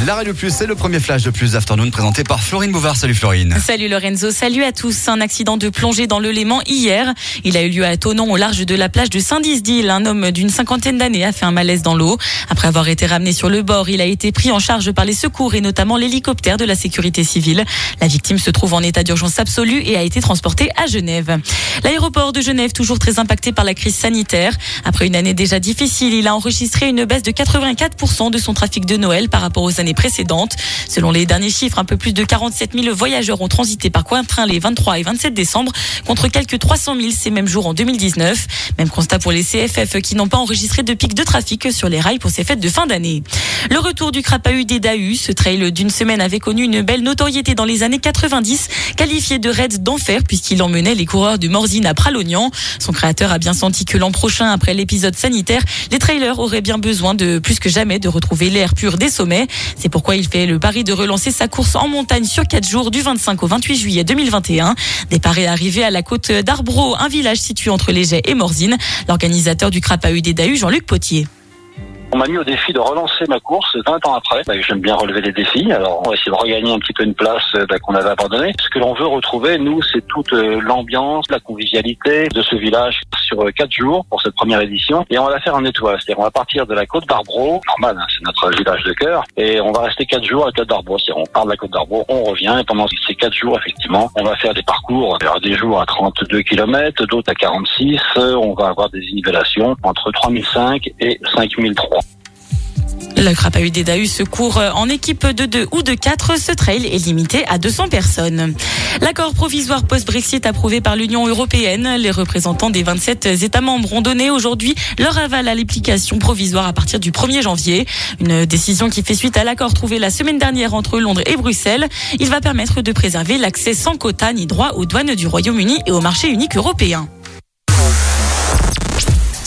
La Radio Plus, c'est le premier flash de Plus Afternoon présenté par Florine Bouvard. Salut Florine. Salut Lorenzo, salut à tous. Un accident de plongée dans le Léman hier. Il a eu lieu à Thonon au large de la plage de Saint-Disdile. Un homme d'une cinquantaine d'années a fait un malaise dans l'eau. Après avoir été ramené sur le bord, il a été pris en charge par les secours et notamment l'hélicoptère de la sécurité civile. La victime se trouve en état d'urgence absolue et a été transportée à Genève. L'aéroport de Genève, toujours très impacté par la crise sanitaire. Après une année déjà difficile, il a enregistré une baisse de 84% de son trafic de Noël par rapport aux années précédentes. Selon les derniers chiffres, un peu plus de 47 000 voyageurs ont transité par Cointrin les 23 et 27 décembre, contre quelques 300 000 ces mêmes jours en 2019. Même constat pour les CFF qui n'ont pas enregistré de pic de trafic sur les rails pour ces fêtes de fin d'année. Le retour du Crapahut des Dahus, ce trail d'une semaine avait connu une belle notoriété dans les années 90, qualifié de raid d'enfer puisqu'il emmenait les coureurs du Morzine à Pralognan. Son créateur a bien senti que l'an prochain, après l'épisode sanitaire, les trailers auraient bien besoin de plus que jamais de retrouver l'air pur des sommets. C'est pourquoi il fait le pari de relancer sa course en montagne sur 4 jours du 25 au 28 juillet 2021. Départ et arrivée à la côte d'Arbreau, un village situé entre Léger et Morzine. L'organisateur du Crapahut des Dahus, Jean-Luc Potier. On m'a mis au défi de relancer ma course 20 ans après. J'aime bien relever les défis. Alors, on va essayer de regagner un petit peu une place qu'on avait abandonnée. Ce que l'on veut retrouver, nous, c'est toute l'ambiance, la convivialité de ce village sur 4 jours pour cette première édition. Et on va la faire en étoile. C'est-à-dire, on va partir de la côte d'Arbreau. Normal, c'est notre village de cœur. Et on va rester 4 jours à la côte d'Arbreau. C'est-à-dire, on part de la côte d'Arbreau, on revient. Et pendant ces 4 jours, effectivement, on va faire des parcours. Il y aura des jours à 32 km, d'autres à 46. On va avoir des nivellations entre 3005 et 5003. Le Crapahut des Dahus se court en équipe de 2 ou de 4. Ce trail est limité à 200 personnes. L'accord provisoire post-Brexit approuvé par l'Union européenne. Les représentants des 27 États membres ont donné aujourd'hui leur aval à l'application provisoire à partir du 1er janvier. Une décision qui fait suite à l'accord trouvé la semaine dernière entre Londres et Bruxelles. Il va permettre de préserver l'accès sans quota ni droit aux douanes du Royaume-Uni et au marché unique européen.